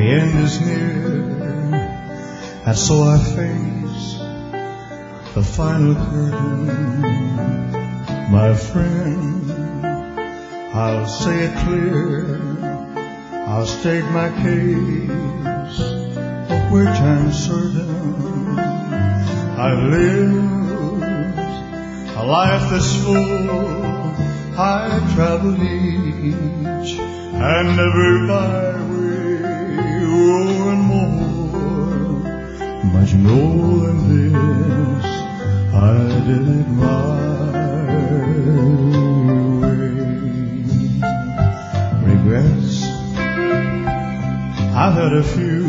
end is near, and so I face the final curtain. My friend, I'll say it clear, I'll state my case, of which I'm certain. I've lived a life that's full, I've traveled each and every byway, oh, and more, much more than this, I did it my way. Regrets, I've had a few,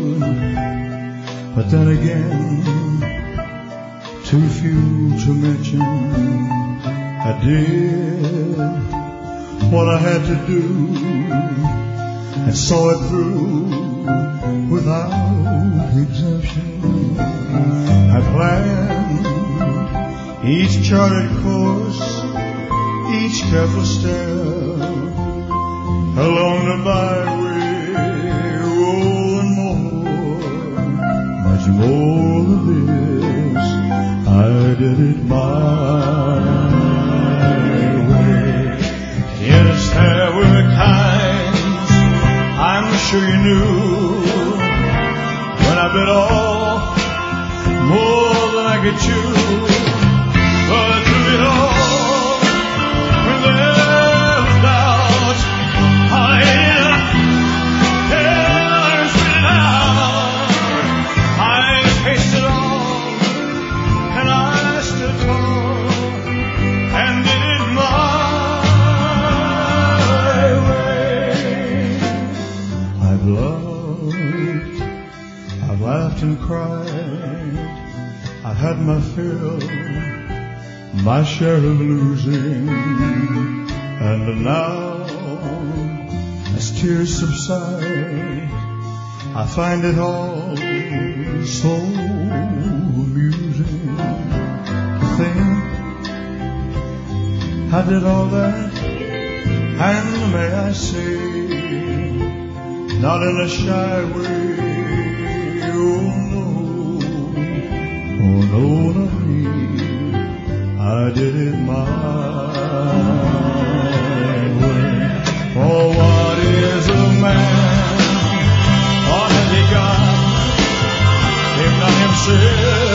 but then again, too few to mention. I did what I had to do and saw it through without exemption. I planned each charted course, each careful step along the byway, oh, and more, much more than this, I did it my way. Yes, there were times I'm sure you knew when I bit off more than I could chew. But through it all, when there was doubt, I spit it out. I faced it all, and I stood tall and did it my way. I've loved, I've laughed and cried, I've had my fill, my share of losing, and now, as tears subside, I find it all so amusing to think I did all that, and may I say, not in a shy way, oh no, not me, I did it my way. For what is a man, what has he got, if not himself?